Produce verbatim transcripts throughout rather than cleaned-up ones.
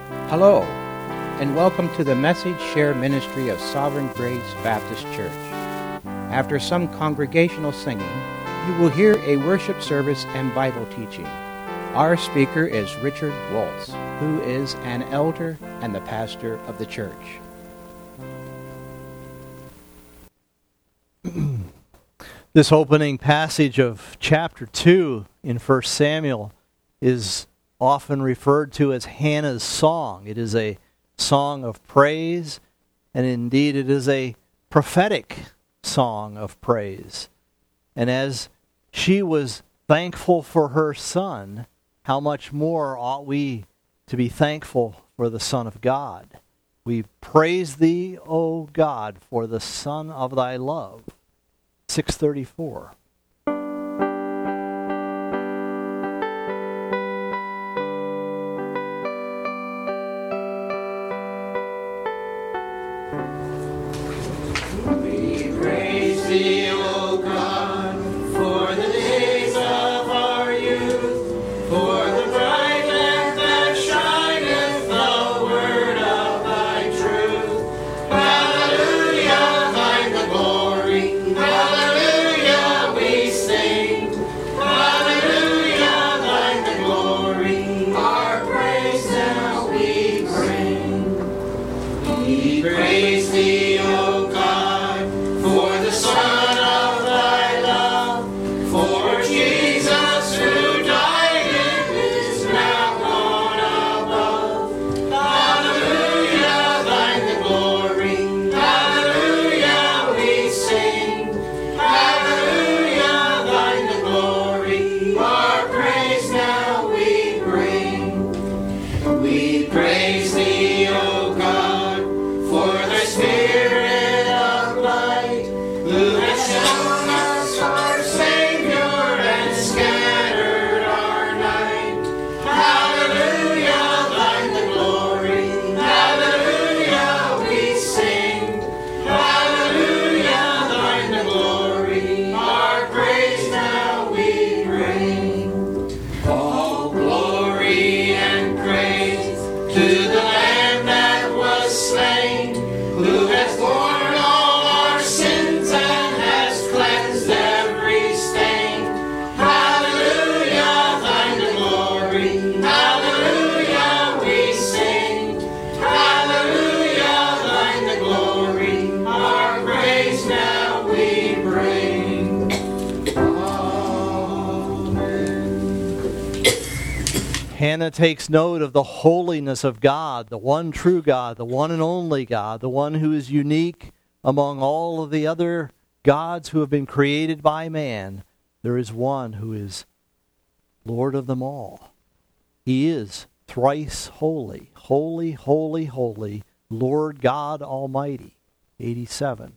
Hello, and welcome to the Message Share Ministry of Sovereign Grace Baptist Church. After some congregational singing, you will hear a worship service and Bible teaching. Our speaker is Richard Waltz, who is an elder and the pastor of the church. This opening passage of chapter two in First Samuel is often referred to as Hannah's song. It is a song of praise, and indeed it is a prophetic song of praise. And as she was thankful for her son, how much more ought we to be thankful for the Son of God? We praise thee, O God, for the Son of thy love. six thirty-four. Hannah takes note of the holiness of God, the one true God, the one and only God, the one who is unique among all of the other gods who have been created by man. There is one who is Lord of them all. He is thrice holy, holy, holy, holy, Lord God Almighty. eighty-seven.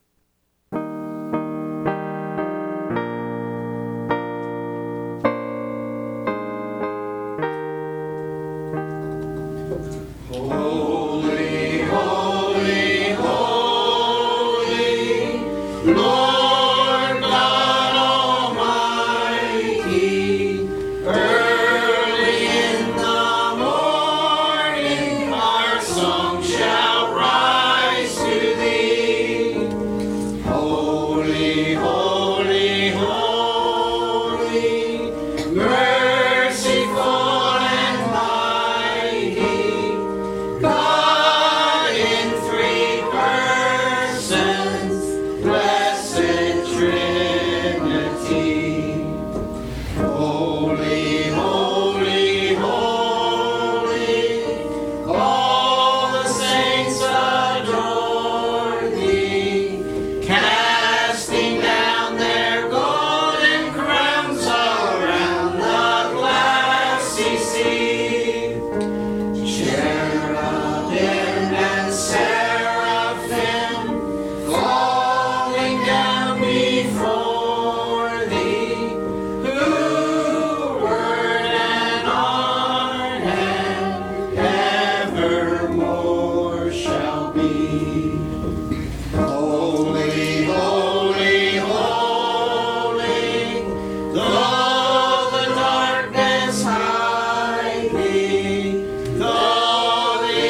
Though the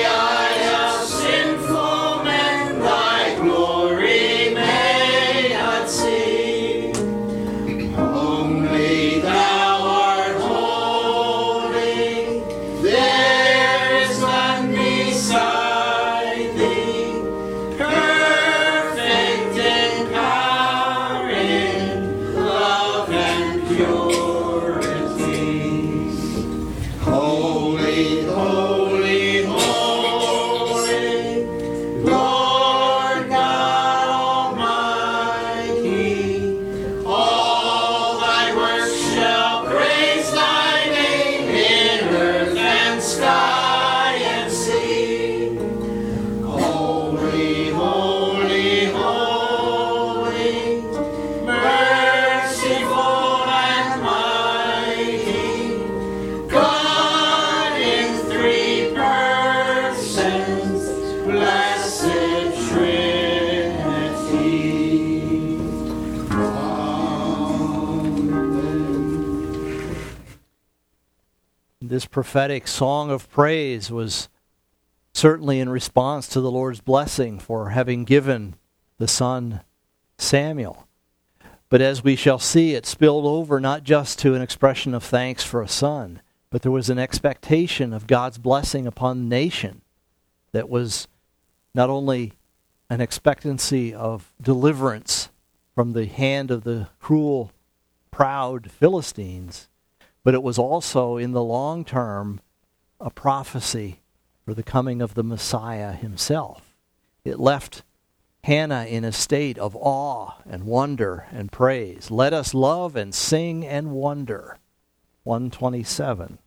this prophetic song of praise was certainly in response to the Lord's blessing for having given the son Samuel. But as we shall see, it spilled over not just to an expression of thanks for a son, but there was an expectation of God's blessing upon the nation that was not only an expectancy of deliverance from the hand of the cruel, proud Philistines, but it was also, in the long term, a prophecy for the coming of the Messiah himself. It left Hannah in a state of awe and wonder and praise. Let us love and sing and wonder. one twenty-seven.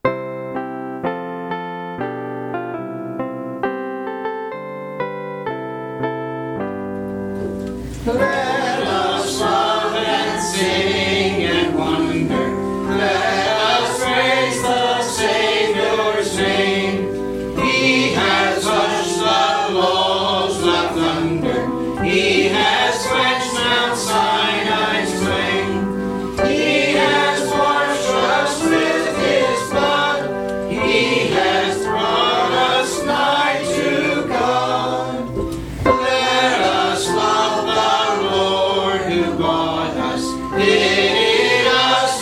Let us love and sing and wonder. Let us praise the Savior's name. He has hushed the walls of thunder. He has quenched Mount Sinai's flame. He has washed us with His blood. He has brought us nigh to God. Let us love the Lord who bought us, pitied us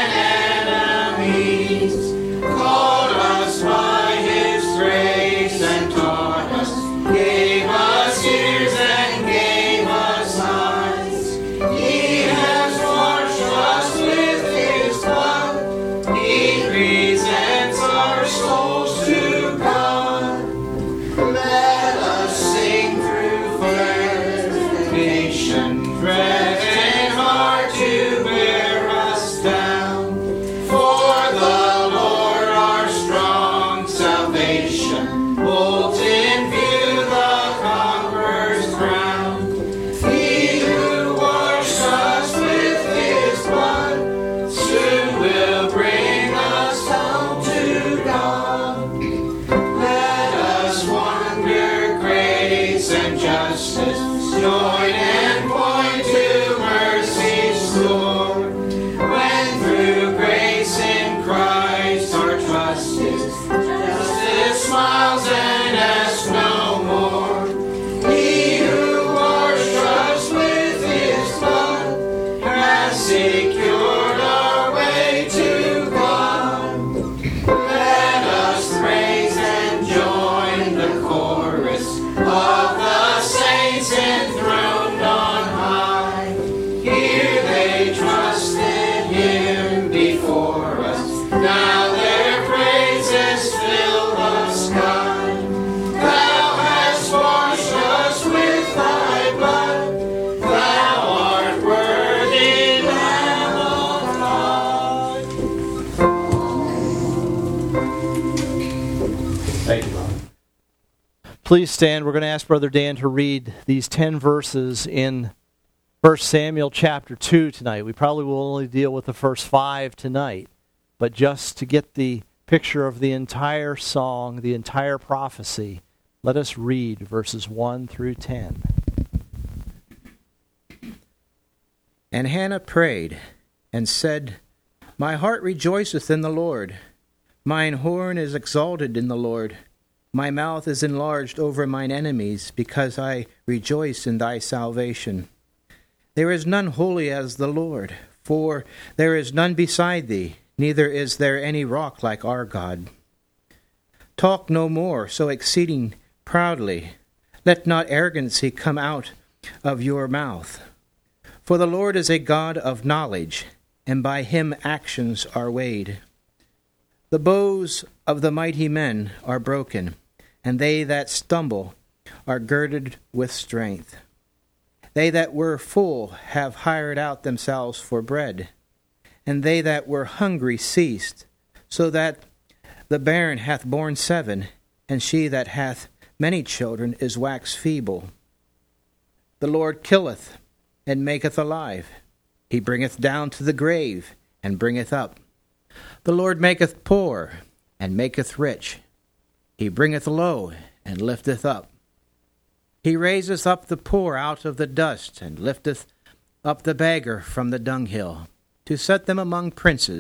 when enemies, called us by His grace and taught us, gave us ears and gave us eyes. He has washed us with His blood. He presents our souls to God. Let us sing through fermentation, breath and heart to bear us down. For the Lord our strong salvation, holds in view the conqueror's crown. He who washed us with His blood, soon will bring us home to God. Let us wonder grace and justice, join and point to mercy's store. When through grace in Christ our trust is, justice smiles and asks no more. He who washed us with His blood has secured our way to God. Let us praise and join the chorus of the saints enthroned on high. Here they trusted Him before us. Now their praises fill the sky. Thou hast washed us with Thy blood. Thou art worthy, Lamb of God. Thank you, Bob. Please stand. We're going to ask Brother Dan to read these ten verses in First Samuel chapter two tonight. We probably will only deal with the first five tonight, but just to get the picture of the entire song, the entire prophecy, let us read verses one through ten. And Hannah prayed, and said, My heart rejoiceth in the Lord. Mine horn is exalted in the Lord. My mouth is enlarged over mine enemies, because I rejoice in Thy salvation. There is none holy as the Lord, for there is none beside Thee, neither is there any rock like our God. Talk no more so exceeding proudly. Let not arrogancy come out of your mouth. For the Lord is a God of knowledge, and by Him actions are weighed. The bows of the mighty men are broken, and they that stumble are girded with strength. They that were full have hired out themselves for bread, and they that were hungry ceased, so that the barren hath borne seven, and she that hath many children is waxed feeble. The Lord killeth, and maketh alive. He bringeth down to the grave, and bringeth up. The Lord maketh poor, and maketh rich. He bringeth low, and lifteth up. He raiseth up the poor out of the dust, and lifteth up the beggar from the dunghill, to set them among princes,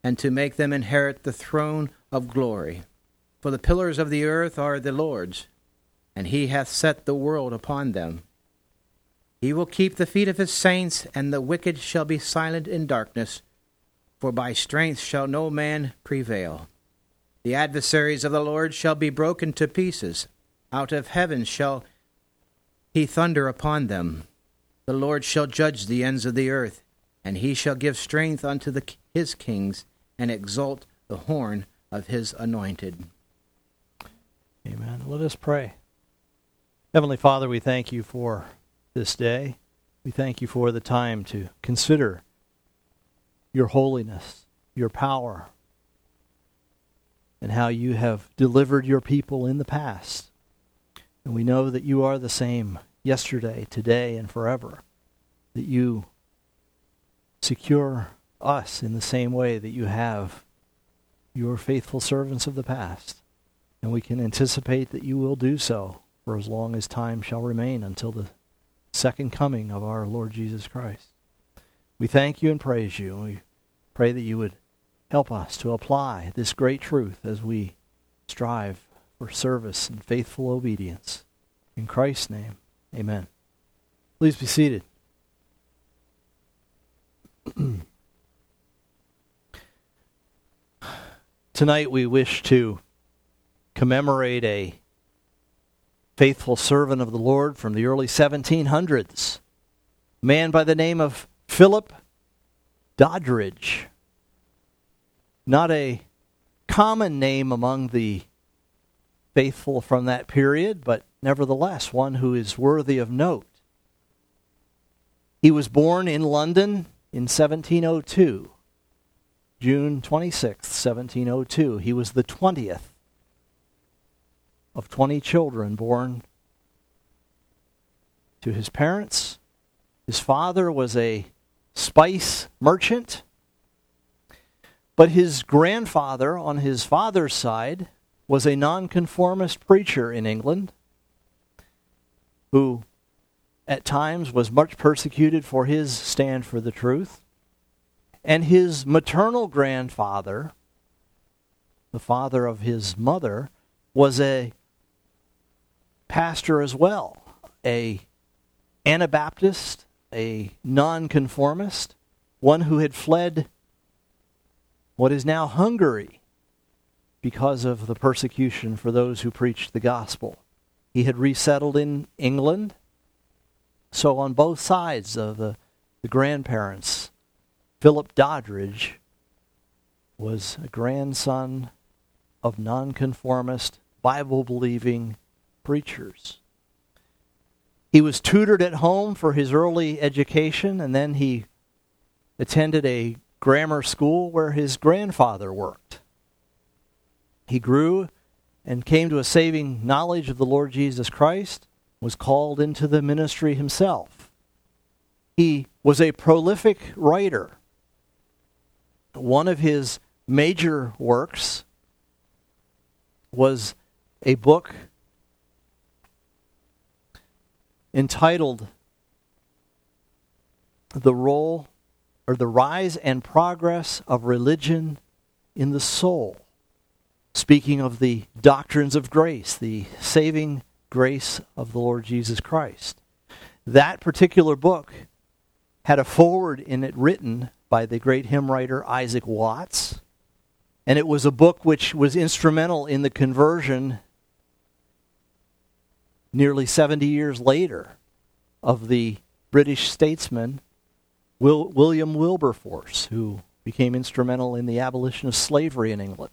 and to make them inherit the throne of glory. For the pillars of the earth are the Lord's, and he hath set the world upon them. He will keep the feet of his saints, and the wicked shall be silent in darkness, for by strength shall no man prevail. The adversaries of the Lord shall be broken to pieces. Out of heaven shall he thunder upon them. The Lord shall judge the ends of the earth, and he shall give strength unto the, his kings, and exalt the horn of his anointed. Amen. Let us pray. Heavenly Father, we thank you for this day. We thank you for the time to consider your holiness, your power, and how you have delivered your people in the past. And we know that you are the same yesterday, today, and forever. That you secure us in the same way that you have your faithful servants of the past. And we can anticipate that you will do so for as long as time shall remain until the second coming of our Lord Jesus Christ. We thank you and praise you. And we pray that you would help us to apply this great truth as we strive for service and faithful obedience. In Christ's name, amen. Please be seated. Tonight we wish to commemorate a faithful servant of the Lord from the early seventeen hundreds, a man by the name of Philip Doddridge. Not a common name among the faithful from that period, but nevertheless one who is worthy of note. He was born in London in seventeen oh two, June twenty-sixth, seventeen oh two. He was the twentieth of twenty children born to his parents. His father was a spice merchant, but his grandfather on his father's side was a nonconformist preacher in England who at times was much persecuted for his stand for the truth. And his maternal grandfather, the father of his mother, was a pastor as well, a Anabaptist, a nonconformist, one who had fled what is now Hungary because of the persecution for those who preached the gospel. He had resettled in England. So on both sides of the, the grandparents, Philip Doddridge was a grandson of nonconformist, Bible-believing preachers. He was tutored at home for his early education, and then he attended a grammar school where his grandfather worked. He grew and came to a saving knowledge of the Lord Jesus Christ, was called into the ministry himself. He was a prolific writer. One of his major works was a book entitled The Role or the Rise and Progress of Religion in the Soul, speaking of the doctrines of grace, the saving grace of the Lord Jesus Christ. That particular book had a foreword in it written by the great hymn writer Isaac Watts, and it was a book which was instrumental in the conversion nearly seventy years later of the British statesman Will, William Wilberforce, who became instrumental in the abolition of slavery in England.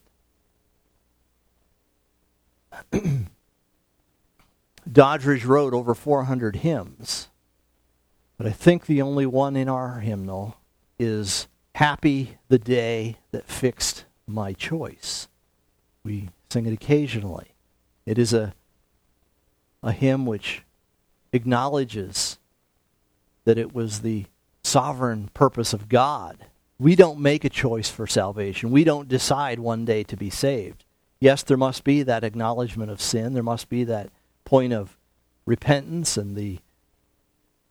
Doddridge wrote over four hundred hymns, but I think the only one in our hymnal is Happy the Day That Fixed My Choice. We sing it occasionally. It is a, a hymn which acknowledges that it was the sovereign purpose of God. We don't make a choice for salvation. We don't decide one day to be saved. Yes, there must be that acknowledgement of sin. There must be that point of repentance and the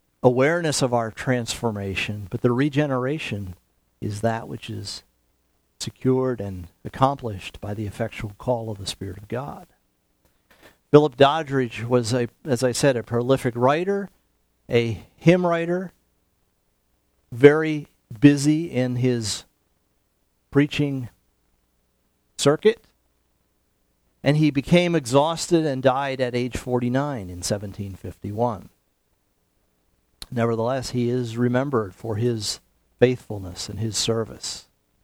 awareness of our transformation. But the regeneration is that which is secured and accomplished by the effectual call of the Spirit of God. Philip Doddridge was, a, as I said, a prolific writer, a hymn writer, very busy in his preaching circuit, and he became exhausted and died at age forty-nine in seventeen fifty-one. Nevertheless, he is remembered for his faithfulness and his service.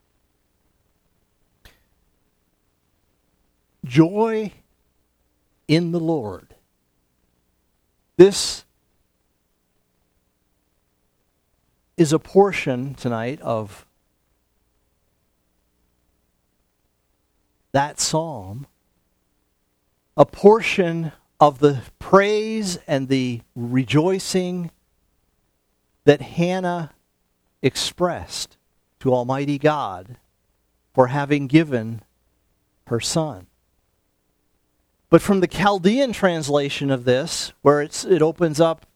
Joy in the Lord. This is a portion tonight of that psalm, a portion of the praise and the rejoicing that Hannah expressed to Almighty God for having given her son. But from the Chaldean translation of this, where it's, it opens up,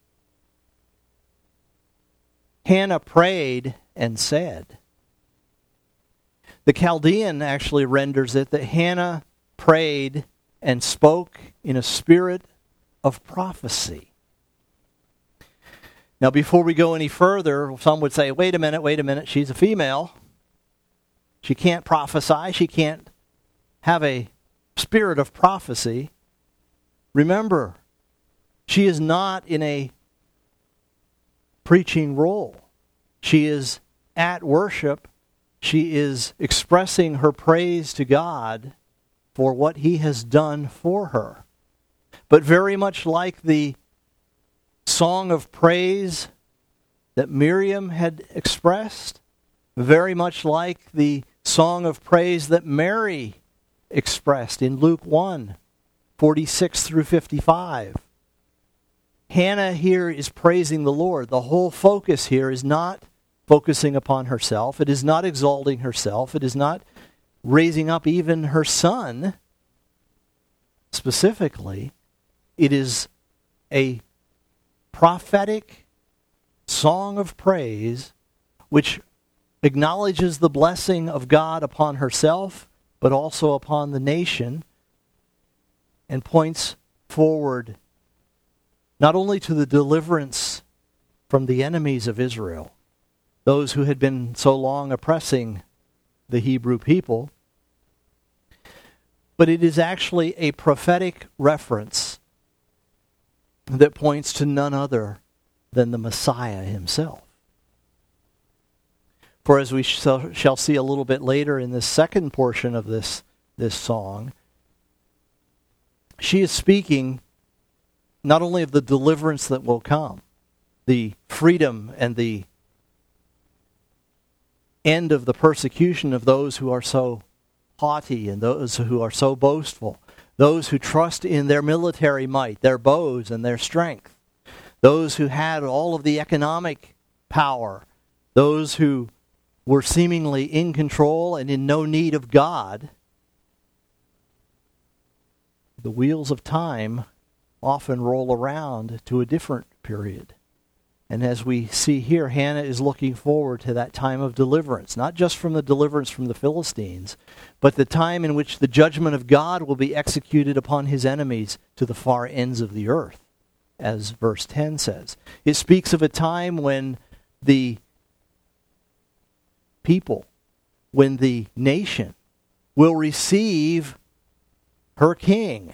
Hannah prayed and said. The Chaldean actually renders it that Hannah prayed and spoke in a spirit of prophecy. Now, before we go any further, some would say, wait a minute, wait a minute, she's a female. She can't prophesy. She can't have a spirit of prophecy. Remember, she is not in a preaching role. She is at worship. She is expressing her praise to God for what He has done for her. But very much like the song of praise that Miriam had expressed, very much like the song of praise that Mary expressed in Luke one, forty-six through fifty-five. Hannah here is praising the Lord. The whole focus here is not focusing upon herself. It is not exalting herself. It is not raising up even her son. Specifically, it is a prophetic song of praise which acknowledges the blessing of God upon herself, but also upon the nation, and points forward not only to the deliverance from the enemies of Israel, those who had been so long oppressing the Hebrew people, but it is actually a prophetic reference that points to none other than the Messiah himself. For as we shall, shall see a little bit later in the second portion of this, this song, she is speaking not only of the deliverance that will come, the freedom and the end of the persecution of those who are so haughty and those who are so boastful, those who trust in their military might, their bows and their strength, those who had all of the economic power, those who were seemingly in control and in no need of God. The wheels of time often roll around to a different period. And as we see here, Hannah is looking forward to that time of deliverance, not just from the deliverance from the Philistines, but the time in which the judgment of God will be executed upon his enemies to the far ends of the earth, as verse ten says. It speaks of a time when the people, when the nation will receive her king.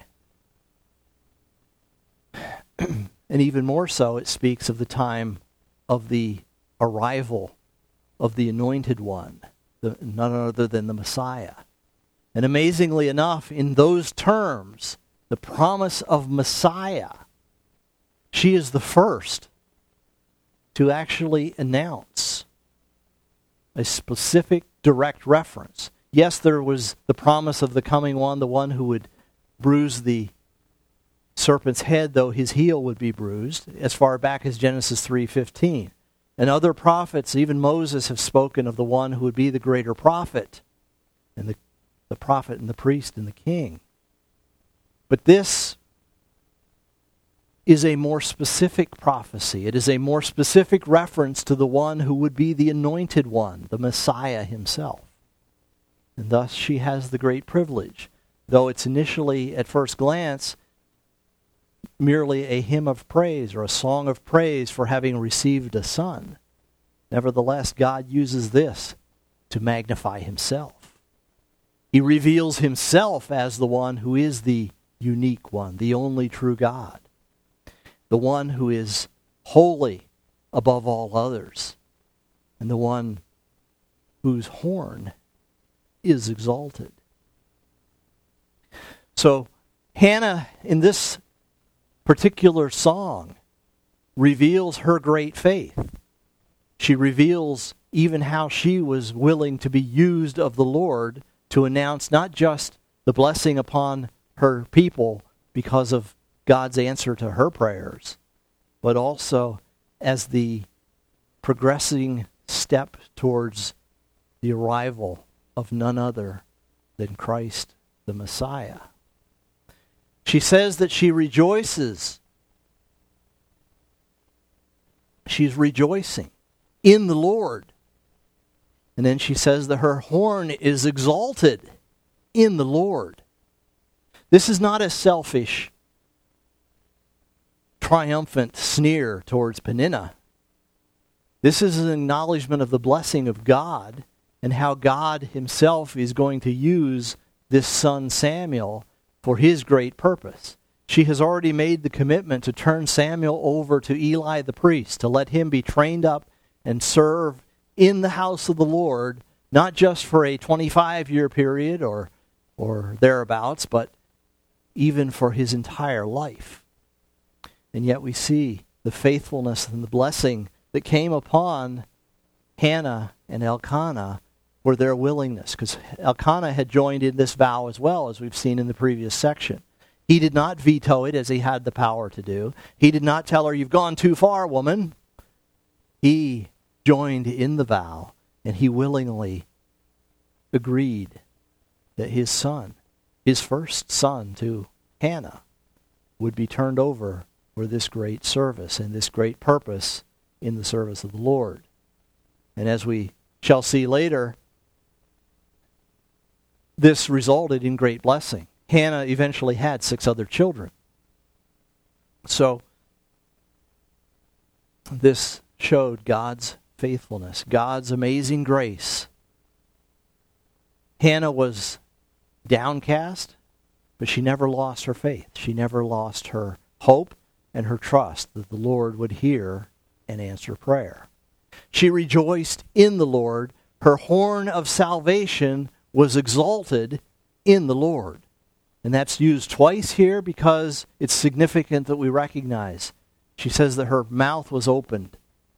And even more so, it speaks of the time of the arrival of the Anointed One, the, none other than the Messiah. And amazingly enough, in those terms, the promise of Messiah, she is the first to actually announce a specific direct reference. Yes, there was the promise of the coming one, the one who would bruise the serpent's head, though his heel would be bruised, as far back as Genesis three fifteen. And other prophets, even Moses, have spoken of the one who would be the greater prophet, and the, the prophet and the priest and the king. But this is a more specific prophecy. It is a more specific reference to the one who would be the Anointed One, the Messiah himself. And thus she has the great privilege, though it's initially, at first glance, merely a hymn of praise or a song of praise for having received a son. Nevertheless, God uses this to magnify himself. He reveals himself as the one who is the unique one, the only true God, the one who is holy above all others, and the one whose horn is exalted. So Hannah, in this particular song, reveals her great faith. She reveals even how she was willing to be used of the Lord to announce not just the blessing upon her people because of God's answer to her prayers, but also as the progressing step towards the arrival of none other than Christ the Messiah. She says that she rejoices. She's rejoicing in the Lord. And then she says that her horn is exalted in the Lord. This is not a selfish, triumphant sneer towards Peninnah. This is an acknowledgement of the blessing of God and how God himself is going to use this son Samuel for his great purpose. She has already made the commitment to turn Samuel over to Eli the priest, to let him be trained up and serve in the house of the Lord, not just for a twenty-five-year period or, or thereabouts, but even for his entire life. And yet we see the faithfulness and the blessing that came upon Hannah and Elkanah for their willingness, because Elkanah had joined in this vow as well, as we've seen in the previous section. He did not veto it as he had the power to do. He did not tell her, "You've gone too far, woman." He joined in the vow, and he willingly agreed that his son, his first son to Hannah, would be turned over for this great service and this great purpose in the service of the Lord. And as we shall see later, this resulted in great blessing. Hannah eventually had six other children. So, this showed God's faithfulness, God's amazing grace. Hannah was downcast, but she never lost her faith. She never lost her hope and her trust that the Lord would hear and answer prayer. She rejoiced in the Lord. Her horn of salvation was exalted in the Lord. And that's used twice here because it's significant that we recognize. She says that her mouth was opened.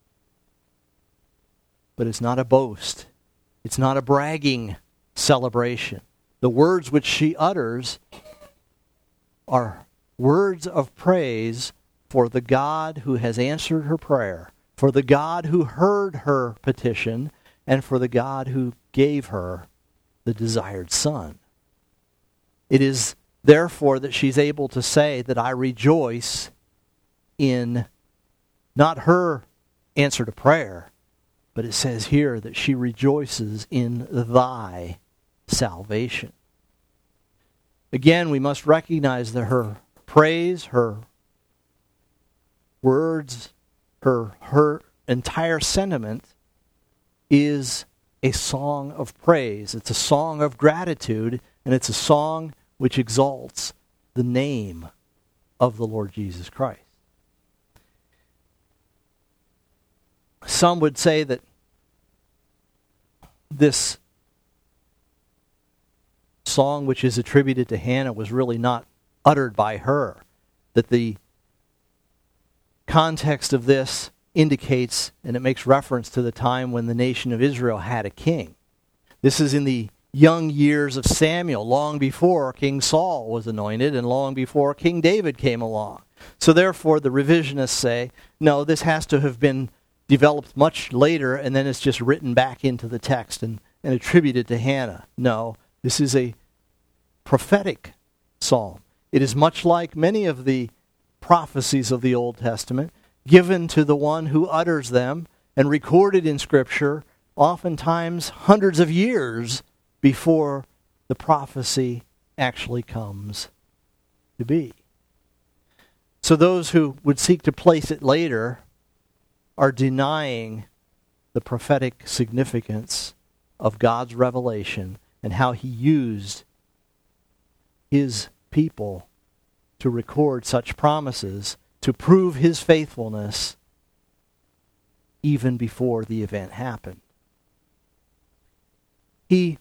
But it's not a boast. It's not a bragging celebration. The words which she utters are words of praise for the God who has answered her prayer, for the God who heard her petition, and for the God who gave her the desired son. It is therefore that she's able to say that I rejoice in not her answer to prayer, but it says here that she rejoices in thy salvation. Again, we must recognize that her praise, her words, her, her entire sentiment is a song of praise. It's a song of gratitude, and it's a song which exalts the name of the Lord Jesus Christ. Some would say that this song which is attributed to Hannah was really not uttered by her, that the context of this indicates, and it makes reference to the time when the nation of Israel had a king. This is in the young years of Samuel, long before King Saul was anointed and long before King David came along. So therefore the revisionists say, no, this has to have been developed much later and then it's just written back into the text and, and attributed to Hannah. No, this is a prophetic psalm. It is much like many of the prophecies of the Old Testament, given to the one who utters them and recorded in Scripture, oftentimes hundreds of years before the prophecy actually comes to be. So those who would seek to place it later are denying the prophetic significance of God's revelation and how he used his people to record such promises to prove his faithfulness even before the event happened. He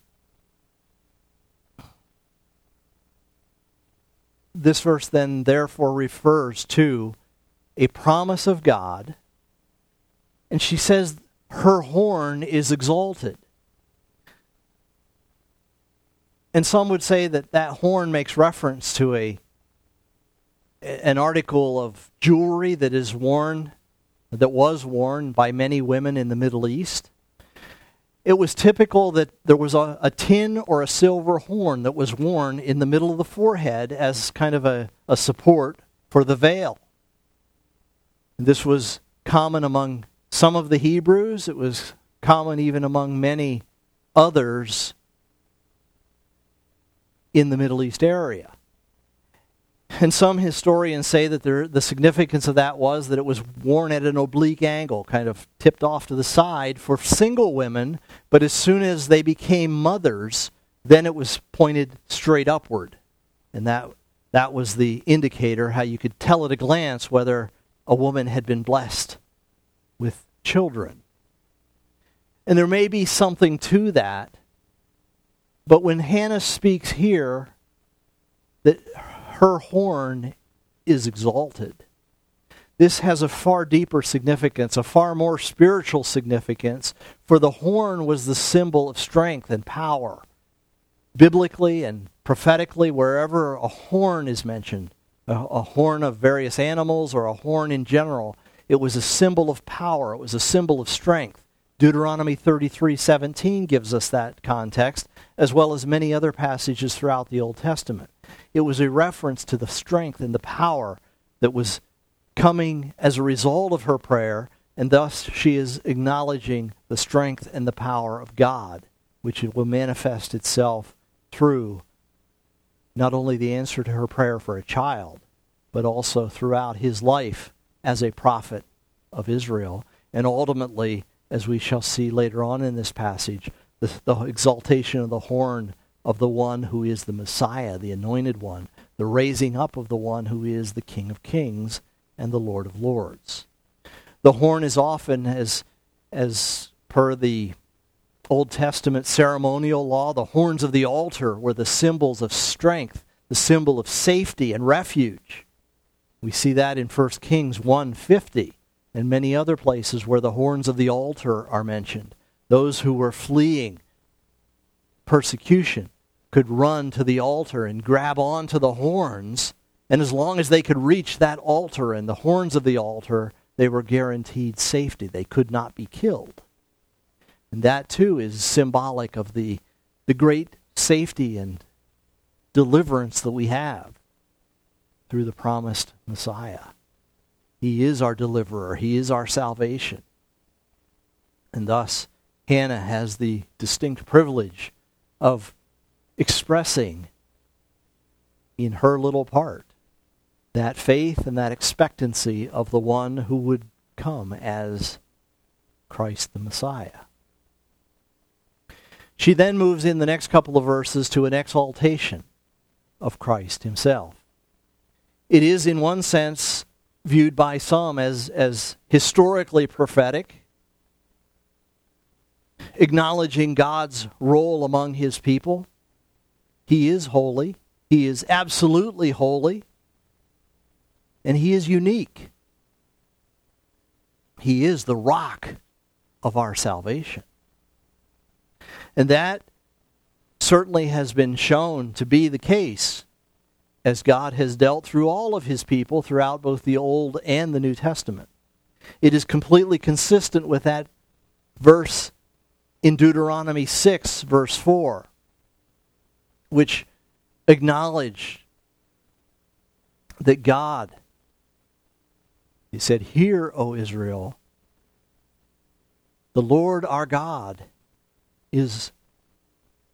This verse then therefore refers to a promise of God, and she says her horn is exalted. And some would say that that horn makes reference to a an article of jewelry that is worn, that was worn by many women in the Middle East. It was typical that there was a, a tin or a silver horn that was worn in the middle of the forehead as kind of a, a support for the veil. This was common among some of the Hebrews. It was common even among many others in the Middle East area. And some historians say that there, the significance of that was that it was worn at an oblique angle, kind of tipped off to the side for single women, but as soon as they became mothers, then it was pointed straight upward. And that that was the indicator, how you could tell at a glance whether a woman had been blessed with children. And there may be something to that, but when Hannah speaks here that her horn is exalted, this has a far deeper significance, a far more spiritual significance, for the horn was the symbol of strength and power. Biblically and prophetically, wherever a horn is mentioned, a, a horn of various animals or a horn in general, it was a symbol of power, it was a symbol of strength. Deuteronomy thirty-three seventeen gives us that context, as well as many other passages throughout the Old Testament. It was a reference to the strength and the power that was coming as a result of her prayer, and thus she is acknowledging the strength and the power of God, which will manifest itself through not only the answer to her prayer for a child, but also throughout his life as a prophet of Israel, and ultimately, as we shall see later on in this passage, the, the exaltation of the horn of the one who is the Messiah, the anointed one, the raising up of the one who is the King of Kings and the Lord of Lords. The horn is often, as, as per the Old Testament ceremonial law, the horns of the altar were the symbols of strength, the symbol of safety and refuge. We see that in First Kings one fifty and many other places where the horns of the altar are mentioned. Those who were fleeing persecution could run to the altar and grab onto the horns, and as long as they could reach that altar and the horns of the altar, they were guaranteed safety. They could not be killed. And that too is symbolic of the, the great safety and deliverance that we have through the promised Messiah. He is our deliverer. He is our salvation. And thus, Hannah has the distinct privilege of expressing in her little part that faith and that expectancy of the one who would come as Christ the Messiah. She then moves in the next couple of verses to an exaltation of Christ himself. It is in one sense viewed by some as, as historically prophetic, acknowledging God's role among his people. He is holy. He is absolutely holy. And he is unique. He is the rock of our salvation. And that certainly has been shown to be the case as God has dealt through all of his people throughout both the Old and the New Testament. It is completely consistent with that verse in Deuteronomy six, verse four, which acknowledged that God, he said, "Hear, O Israel, the Lord our God is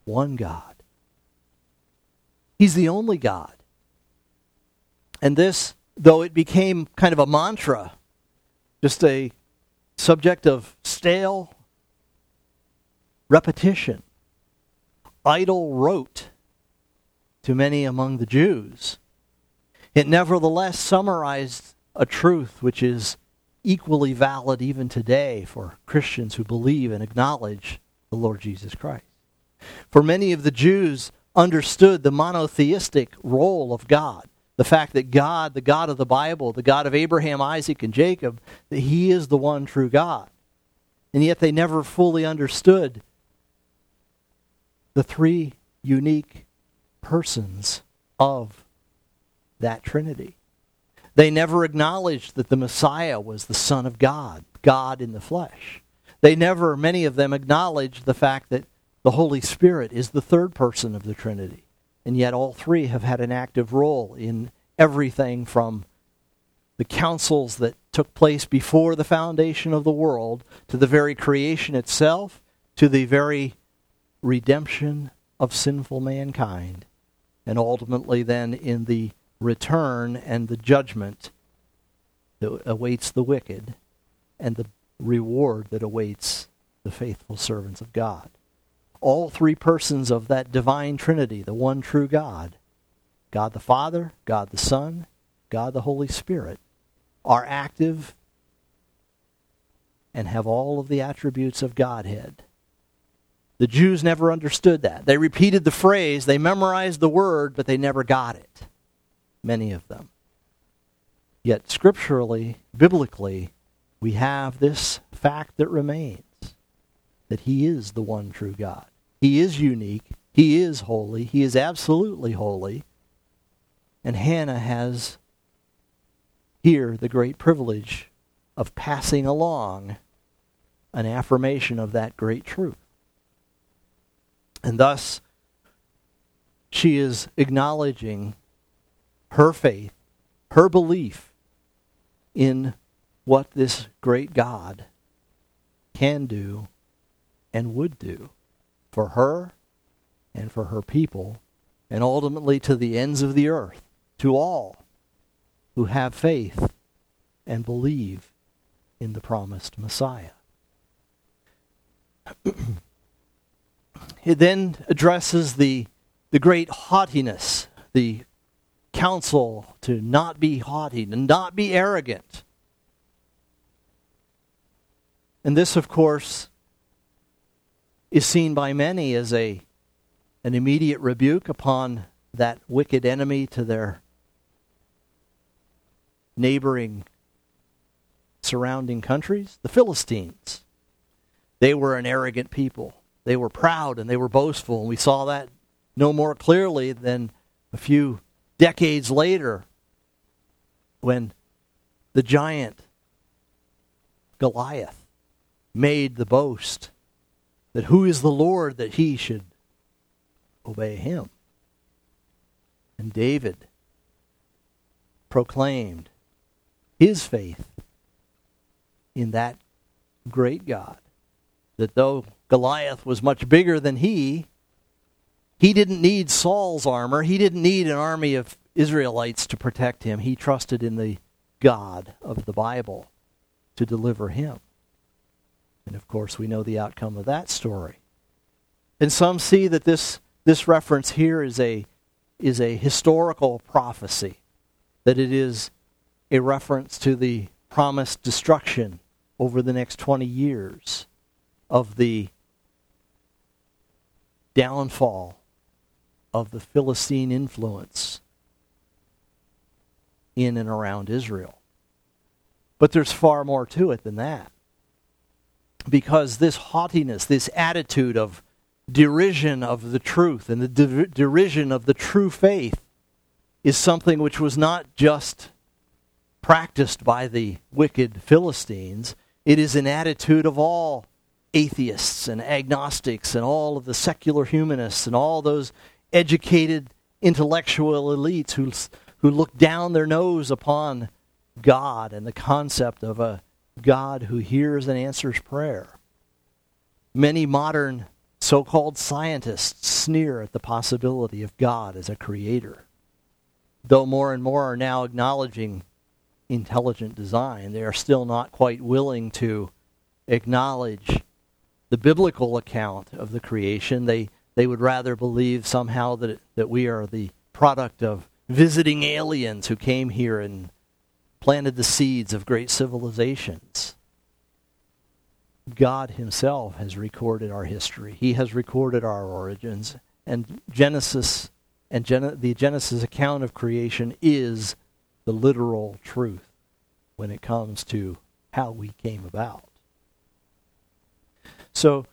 one God. He's the only God. And this, though it became kind of a mantra, just a subject of stale repetition, idle rote to many among the Jews, it nevertheless summarized a truth which is equally valid even today for Christians who believe and acknowledge the Lord Jesus Christ. For many of the Jews understood the monotheistic role of God, the fact that God, the God of the Bible, the God of Abraham, Isaac, and Jacob, that he is the one true God. And yet they never fully understood the three unique persons of that Trinity. They never acknowledged that the Messiah was the Son of God, God in the flesh. They never, many of them, acknowledged the fact that the Holy Spirit is the third person of the Trinity. And yet all three have had an active role in everything from the councils that took place before the foundation of the world to the very creation itself to the very redemption of sinful mankind. And ultimately then in the return and the judgment that awaits the wicked and the reward that awaits the faithful servants of God. All three persons of that divine Trinity, the one true God, God the Father, God the Son, God the Holy Spirit, are active and have all of the attributes of Godhead. The Jews never understood that. They repeated the phrase, they memorized the word, but they never got it. Many of them. Yet scripturally, biblically, we have this fact that remains, that he is the one true God. He is unique. He is holy. He is absolutely holy. And Hannah has here the great privilege of passing along an affirmation of that great truth. And thus, she is acknowledging her faith, her belief in what this great God can do and would do for her and for her people, and ultimately to the ends of the earth, to all who have faith and believe in the promised Messiah. It then addresses the, the great haughtiness, the counsel to not be haughty, to not be arrogant. And this, of course, is seen by many as a an immediate rebuke upon that wicked enemy to their neighboring surrounding countries, the Philistines. They were an arrogant people. They were proud and they were boastful, and we saw that no more clearly than a few decades later when the giant Goliath made the boast that who is the Lord that he should obey him. And David proclaimed his faith in that great God, that though Goliath was much bigger than he, he didn't need Saul's armor. He didn't need an army of Israelites to protect him. He trusted in the God of the Bible to deliver him. And of course, we know the outcome of that story. And some see that this, this reference here is a, is a historical prophecy, that it is a reference to the promised destruction over the next twenty years of the downfall of the Philistine influence in and around Israel. But there's far more to it than that. Because this haughtiness, this attitude of derision of the truth and the de- derision of the true faith is something which was not just practiced by the wicked Philistines. It is an attitude of all atheists and agnostics and all of the secular humanists and all those educated intellectual elites who, who look down their nose upon God and the concept of a God who hears and answers prayer. Many modern So-called scientists sneer at the possibility of God as a creator. Though more and more are now acknowledging intelligent design, they are still not quite willing to acknowledge the biblical account of the creation. They they would rather believe somehow that it, that we are the product of visiting aliens who came here and planted the seeds of great civilizations. God himself has recorded our history. He has recorded our origins. And Genesis and Gen- the Genesis account of creation is the literal truth when it comes to how we came about. So,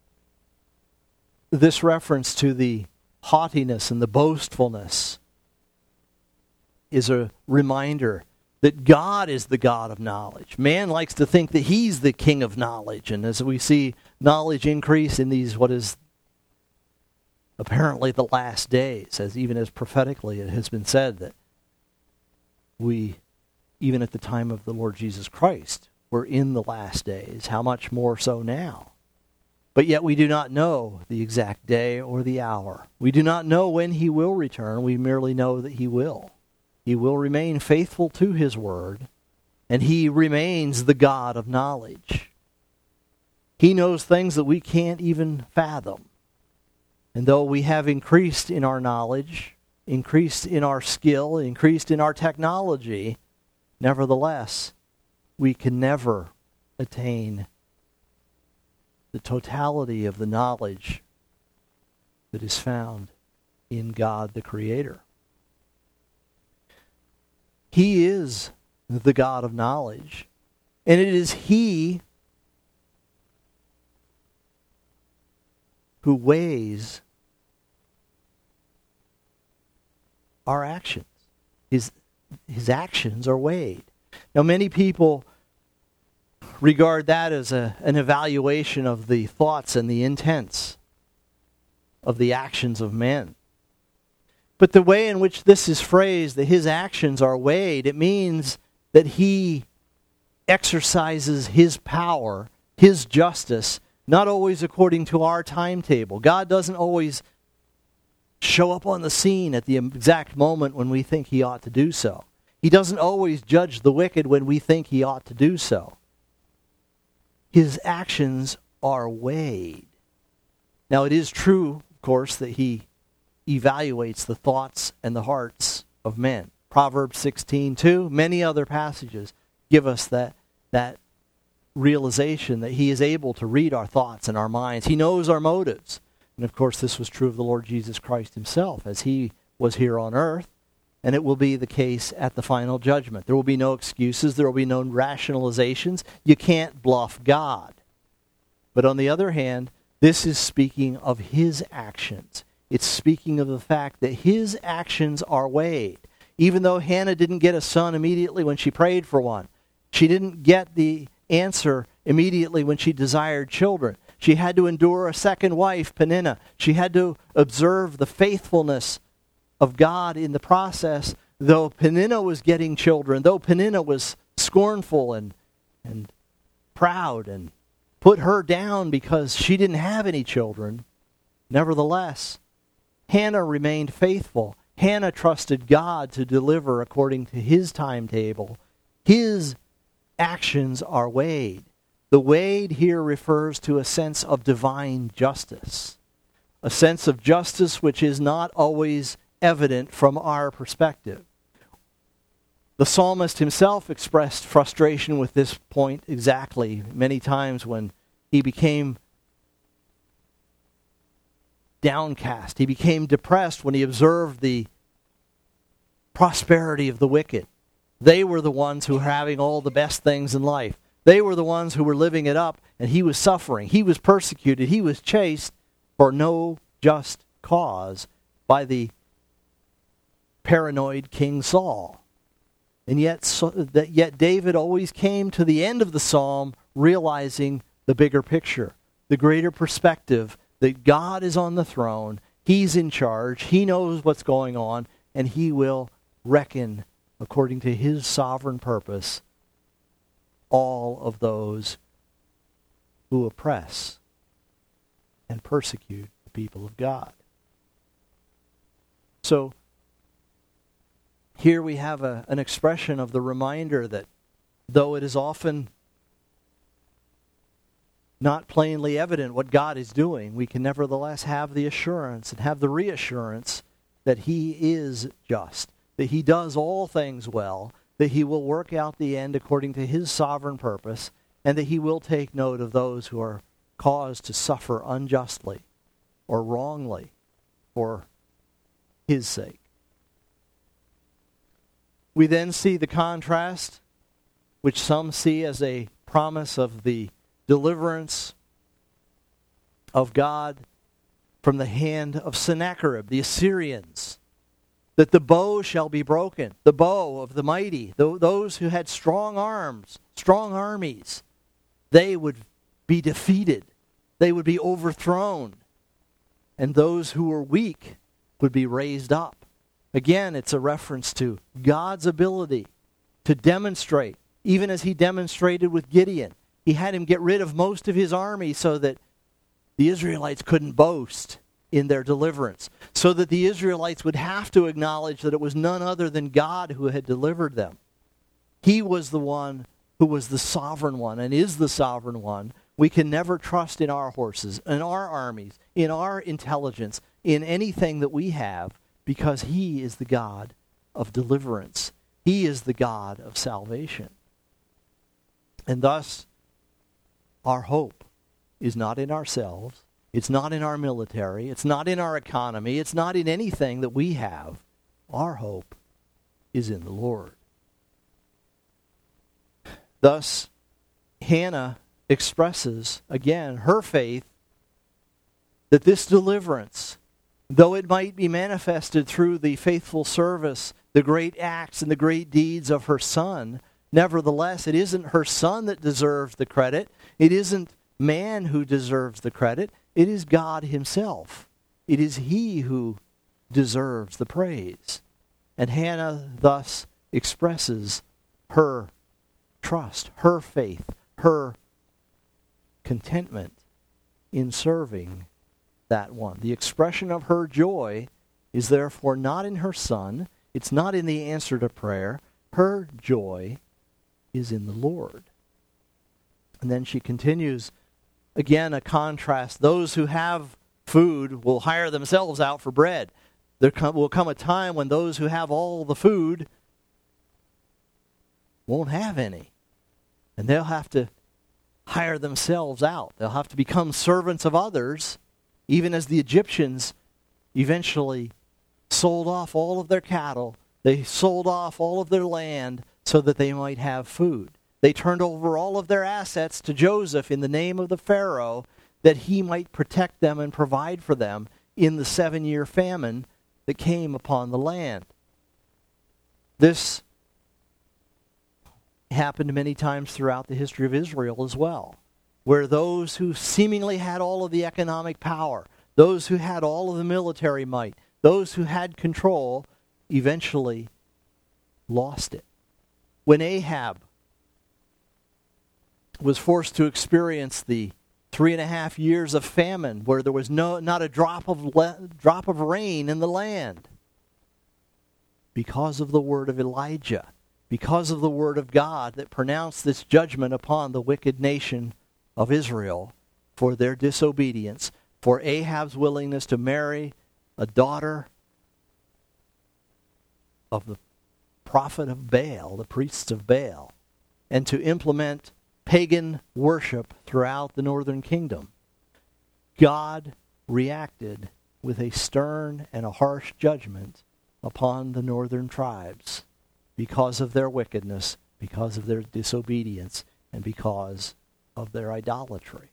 this reference to the haughtiness and the boastfulness is a reminder that God is the God of knowledge. Man likes to think that he's the king of knowledge. And as we see knowledge increase in these, what is apparently the last days, as even as prophetically it has been said that we, even at the time of the Lord Jesus Christ, were in the last days. How much more so now? But yet we do not know the exact day or the hour. We do not know when he will return. We merely know that he will. He will remain faithful to his word, and he remains the God of knowledge. He knows things that we can't even fathom. And though we have increased in our knowledge, increased in our skill, increased in our technology, nevertheless, we can never attain the totality of the knowledge that is found in God the Creator. He is the God of knowledge, and it is he who weighs our actions. His, his actions are weighed. Now, many people regard that as a, an evaluation of the thoughts and the intents of the actions of men. But the way in which this is phrased, that his actions are weighed, it means that he exercises his power, his justice, not always according to our timetable. God doesn't always show up on the scene at the exact moment when we think he ought to do so. He doesn't always judge the wicked when we think he ought to do so. His actions are weighed. Now, it is true, of course, that he evaluates the thoughts and the hearts of men. Proverbs sixteen two, many other passages give us that, that realization that he is able to read our thoughts and our minds. He knows our motives. And of course, this was true of the Lord Jesus Christ himself as he was here on earth. And it will be the case at the final judgment. There will be no excuses. There will be no rationalizations. You can't bluff God. But on the other hand, this is speaking of his actions. It's speaking of the fact that his actions are weighed. Even though Hannah didn't get a son immediately when she prayed for one, she didn't get the answer immediately when she desired children. She had to endure a second wife, Peninnah. She had to observe the faithfulness of God in the process, though Peninnah was getting children, though Peninnah was scornful and, and proud and put her down because she didn't have any children. Nevertheless, Hannah remained faithful. Hannah trusted God to deliver according to his timetable. His actions are weighed. The weighed here refers to a sense of divine justice, a sense of justice which is not always evident from our perspective. The psalmist himself expressed frustration with this point exactly many times when he became downcast. He became depressed when he observed the prosperity of the wicked. They were the ones who were having all the best things in life. They were the ones who were living it up, and he was suffering. He was persecuted. He was chased for no just cause by the paranoid King Saul. And yet, so, that, yet David always came to the end of the psalm realizing the bigger picture, the greater perspective that God is on the throne, he's in charge, he knows what's going on, and he will reckon, according to his sovereign purpose, all of those who oppress. and persecute the people of God. So, here we have a, an expression of the reminder that though it is often not plainly evident what God is doing, we can nevertheless have the assurance and have the reassurance that He is just, that He does all things well, that He will work out the end according to His sovereign purpose, and that He will take note of those who are caused to suffer unjustly or wrongly for His sake. We then see the contrast, which some see as a promise of the deliverance of God from the hand of Sennacherib, the Assyrians, that the bow shall be broken, the bow of the mighty, those who had strong arms, strong armies, they would be defeated, they would be overthrown, and those who were weak would be raised up. Again, it's a reference to God's ability to demonstrate, even as He demonstrated with Gideon. He had him get rid of most of his army so that the Israelites couldn't boast in their deliverance, so that the Israelites would have to acknowledge that it was none other than God who had delivered them. He was the one who was the sovereign one and is the sovereign one. We can never trust in our horses, in our armies, in our intelligence, in anything that we have, because He is the God of deliverance. He is the God of salvation. And thus, our hope is not in ourselves. It's not in our military. It's not in our economy. It's not in anything that we have. Our hope is in the Lord. Thus, Hannah expresses, again, her faith that this deliverance, though it might be manifested through the faithful service, the great acts and the great deeds of her son, nevertheless, it isn't her son that deserves the credit. It isn't man who deserves the credit. It is God Himself. It is He who deserves the praise. And Hannah thus expresses her trust, her faith, her contentment in serving that one. The expression of her joy is therefore not in her son. It's not in the answer to prayer. Her joy is in the Lord. And then she continues, again, a contrast. Those who have food will hire themselves out for bread. There come, will come a time when those who have all the food won't have any. And they'll have to hire themselves out. They'll have to become servants of others, even as the Egyptians eventually sold off all of their cattle. They sold off all of their land so that they might have food. They turned over all of their assets to Joseph in the name of the Pharaoh that he might protect them and provide for them in the seven-year famine that came upon the land. This happened many times throughout the history of Israel as well, where those who seemingly had all of the economic power, those who had all of the military might, those who had control, eventually lost it. When Ahab was forced to experience the three and a half years of famine where there was no not a drop of le- drop of rain in the land, because of the word of Elijah, because of the word of God that pronounced this judgment upon the wicked nation of Israel for their disobedience, for Ahab's willingness to marry a daughter of the prophet of Baal, the priests of Baal, and to implement pagan worship throughout the northern kingdom. God reacted with a stern and a harsh judgment upon the northern tribes because of their wickedness, because of their disobedience, and because of their idolatry.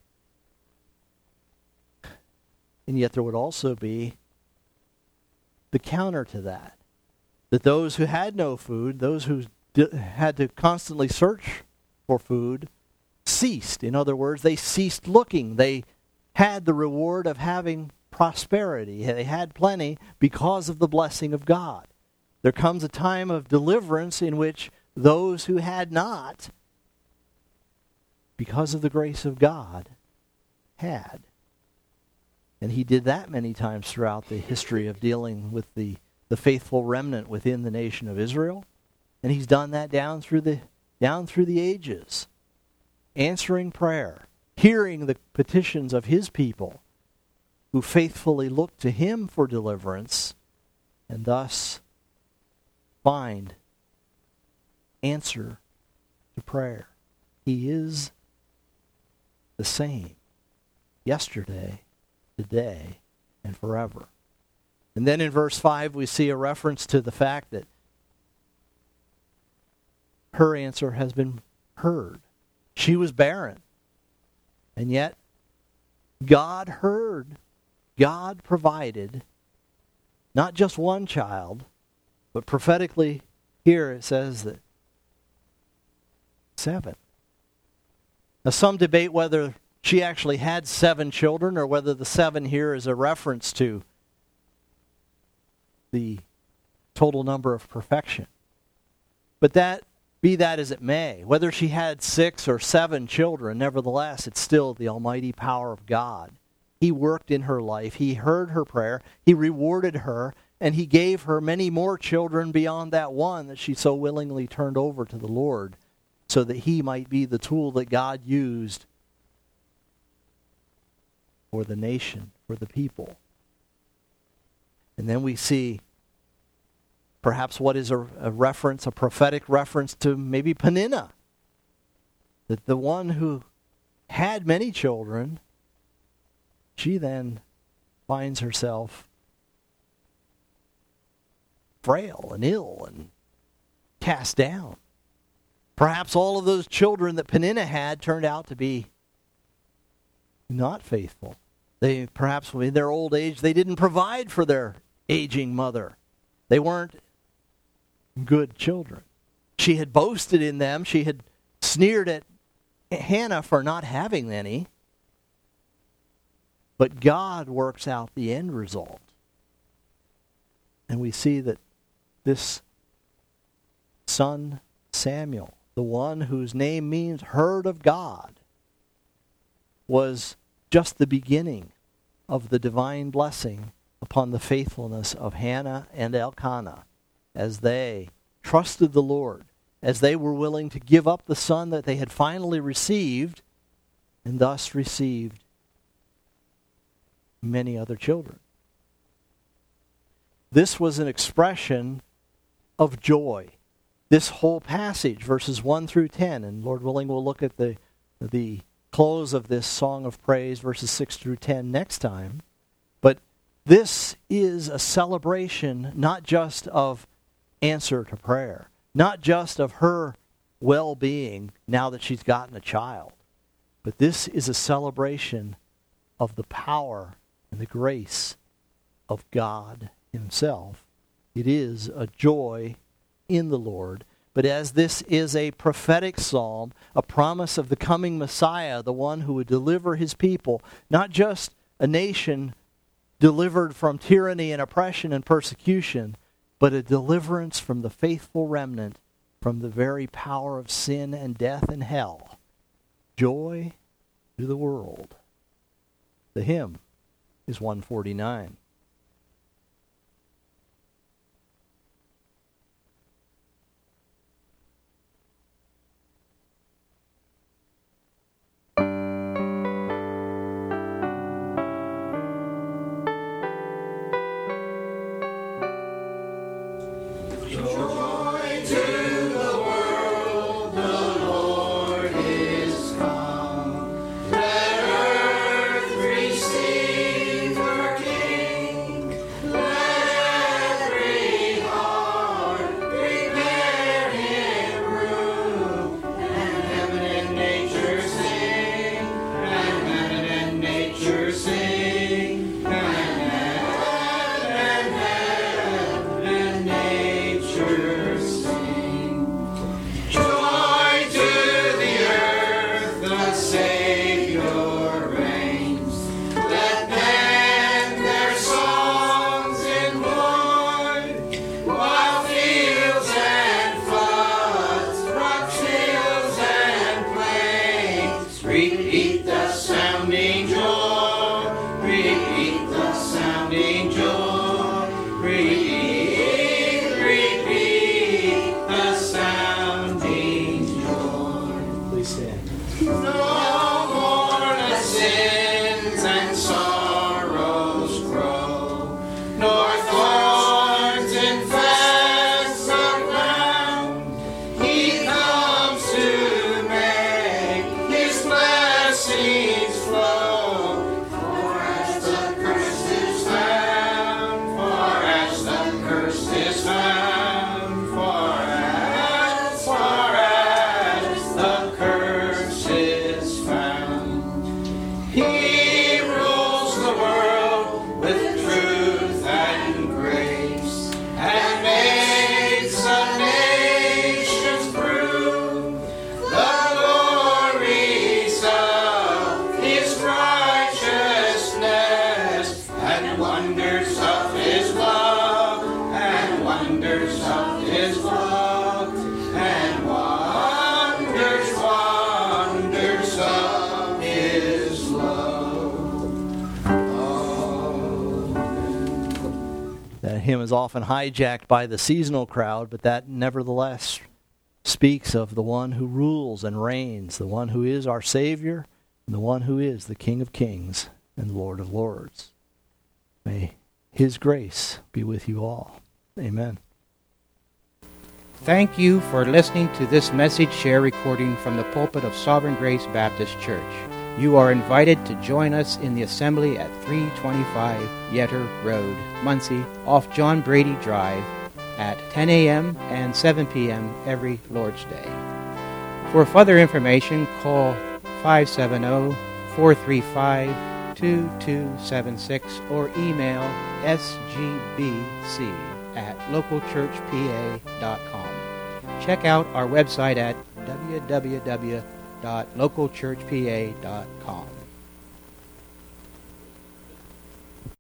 And yet there would also be the counter to that, that those who had no food, those who d- had to constantly search for food, ceased. In other words, they ceased looking. They had the reward of having prosperity. They had plenty because of the blessing of God. There comes a time of deliverance in which those who had not, because of the grace of God, had. And he did that many times throughout the history of dealing with the, the faithful remnant within the nation of Israel. And he's done that down through the down through the ages. Answering prayer, hearing the petitions of his people who faithfully look to him for deliverance, and thus find answer to prayer. He is the same yesterday, today, and forever. And then in verse five we see a reference to the fact that her answer has been heard. She was barren. And yet, God heard, God provided not just one child, but prophetically here it says that seven. Now some debate whether she actually had seven children or whether the seven here is a reference to the total number of perfection. But that, be that as it may, whether she had six or seven children, nevertheless, it's still the almighty power of God. He worked in her life. He heard her prayer. He rewarded her, and he gave her many more children beyond that one that she so willingly turned over to the Lord so that he might be the tool that God used for the nation, for the people. And then we see perhaps what is a, a reference, a prophetic reference to maybe Peninnah. That the one who had many children, she then finds herself frail and ill and cast down. Perhaps all of those children that Peninnah had turned out to be not faithful. They perhaps in their old age, they didn't provide for their aging mother. They weren't good children. She had boasted in them. She had sneered at Hannah for not having any. But God works out the end result. And we see that this son, Samuel, the one whose name means heard of God, was just the beginning of the divine blessing upon the faithfulness of Hannah and Elkanah as they trusted the Lord, as they were willing to give up the son that they had finally received, and thus received many other children. This was an expression of joy. This whole passage, verses one through ten, and Lord willing we'll look at the, the close of this song of praise, verses six through ten next time. But this is a celebration not just of answer to prayer, not just of her well-being now that she's gotten a child, but this is a celebration of the power and the grace of God himself. It is a joy in the Lord. But as this is a prophetic psalm, a promise of the coming Messiah, the one who would deliver his people, not just a nation delivered from tyranny and oppression and persecution, but a deliverance from the faithful remnant from the very power of sin and death and hell. Joy to the world. The hymn is one forty-nine. King. hymn is often hijacked by the seasonal crowd, but that nevertheless speaks of the one who rules and reigns, the one who is our Savior, and the one who is the King of Kings and Lord of Lords. May his grace be with you all. Amen. Thank you for listening to this message share recording from the pulpit of Sovereign Grace Baptist Church. You are invited to join us in the assembly at three twenty-five Yetter Road, Muncie, off John Brady Drive, at ten a.m. and seven p.m. every Lord's Day. For further information, call five seven zero, four three five, two two seven six or email s g b c at local church p a dot com. Check out our website at w w w dot local church p a dot com.